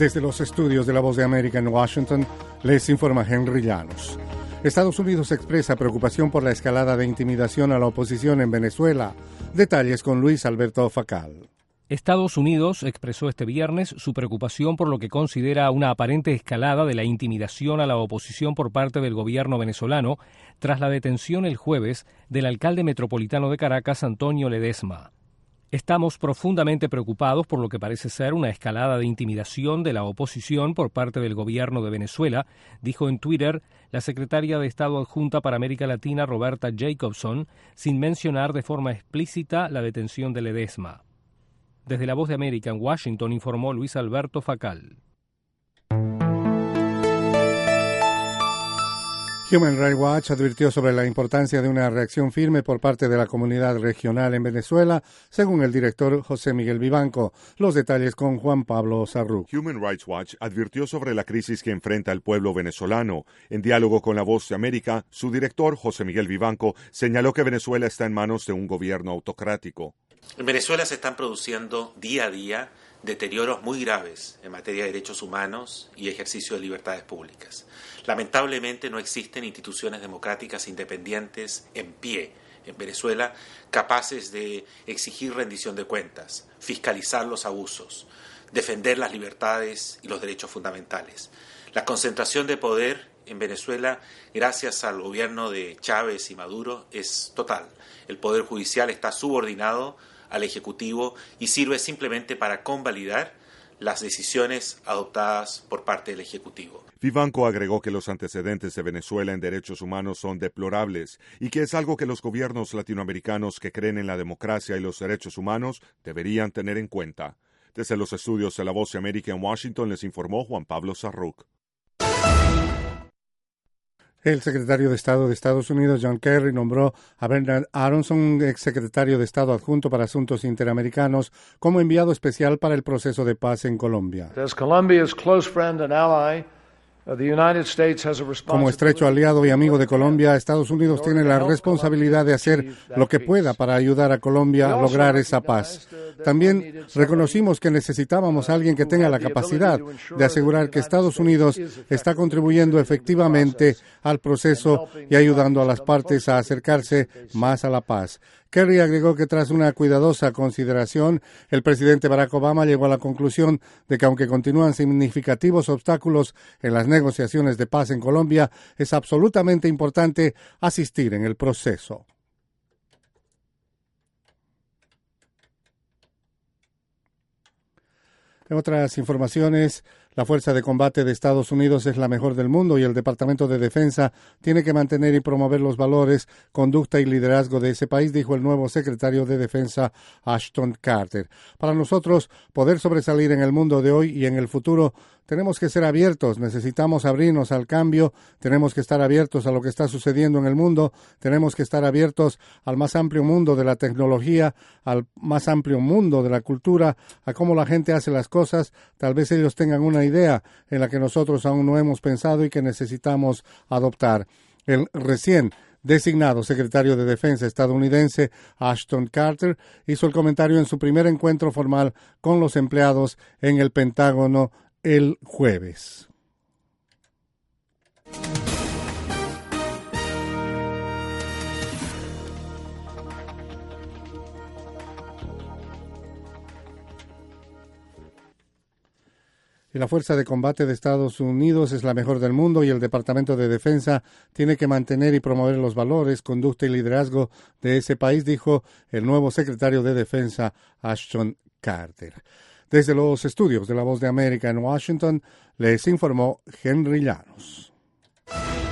Desde los estudios de La Voz de América en Washington, les informa Henry Llanos. Estados Unidos expresa preocupación por la escalada de intimidación a la oposición en Venezuela. Detalles con Luis Alberto Facal. Estados Unidos expresó este viernes su preocupación por lo que considera una aparente escalada de la intimidación a la oposición por parte del gobierno venezolano tras la detención el jueves del alcalde metropolitano de Caracas, Antonio Ledezma. Estamos profundamente preocupados por lo que parece ser una escalada de intimidación de la oposición por parte del gobierno de Venezuela, dijo en Twitter la secretaria de Estado adjunta para América Latina, Roberta Jacobson, sin mencionar de forma explícita la detención de Ledezma. Desde La Voz de América en Washington informó Luis Alberto Facal. Human Rights Watch advirtió sobre la importancia de una reacción firme por parte de la comunidad regional en Venezuela, según el director José Miguel Vivanco. Los detalles con Juan Pablo Sarruc. Human Rights Watch advirtió sobre la crisis que enfrenta el pueblo venezolano. En diálogo con La Voz de América, su director José Miguel Vivanco señaló que Venezuela está en manos de un gobierno autocrático. En Venezuela se están produciendo día a día deterioros muy graves en materia de derechos humanos y ejercicio de libertades públicas. Lamentablemente no existen instituciones democráticas independientes en pie en Venezuela capaces de exigir rendición de cuentas, fiscalizar los abusos, defender las libertades y los derechos fundamentales. La concentración de poder en Venezuela, gracias al gobierno de Chávez y Maduro, es total. El Poder Judicial está subordinado al Ejecutivo y sirve simplemente para convalidar las decisiones adoptadas por parte del Ejecutivo. Vivanco agregó que los antecedentes de Venezuela en derechos humanos son deplorables y que es algo que los gobiernos latinoamericanos que creen en la democracia y los derechos humanos deberían tener en cuenta. Desde los estudios de La Voz de América en Washington les informó Juan Pablo Sarruc. El secretario de Estado de Estados Unidos, John Kerry, nombró a Bernard Aronson, exsecretario de Estado adjunto para Asuntos Interamericanos, como enviado especial para el proceso de paz en Colombia. Como estrecho aliado y amigo de Colombia, Estados Unidos tiene la responsabilidad de hacer lo que pueda para ayudar a Colombia a lograr esa paz. También reconocimos que necesitábamos a alguien que tenga la capacidad de asegurar que Estados Unidos está contribuyendo efectivamente al proceso y ayudando a las partes a acercarse más a la paz. Kerry agregó que tras una cuidadosa consideración, el presidente Barack Obama llegó a la conclusión de que aunque continúan significativos obstáculos en las negociaciones de paz en Colombia, es absolutamente importante asistir en el proceso. En otras informaciones, la Fuerza de Combate de Estados Unidos es la mejor del mundo y el Departamento de Defensa tiene que mantener y promover los valores, conducta y liderazgo de ese país, dijo el nuevo secretario de Defensa, Ashton Carter. Para nosotros, poder sobresalir en el mundo de hoy y en el futuro, tenemos que ser abiertos, necesitamos abrirnos al cambio, tenemos que estar abiertos a lo que está sucediendo en el mundo, tenemos que estar abiertos al más amplio mundo de la tecnología, al más amplio mundo de la cultura, a cómo la gente hace las cosas. Tal vez ellos tengan una idea en la que nosotros aún no hemos pensado y que necesitamos adoptar. El recién designado secretario de Defensa estadounidense Ashton Carter hizo el comentario en su primer encuentro formal con los empleados en el Pentágono el jueves. Y la Fuerza de Combate de Estados Unidos es la mejor del mundo y el Departamento de Defensa tiene que mantener y promover los valores, conducta y liderazgo de ese país, dijo el nuevo secretario de Defensa, Ashton Carter. Desde los estudios de La Voz de América en Washington, les informó Henry Llanos.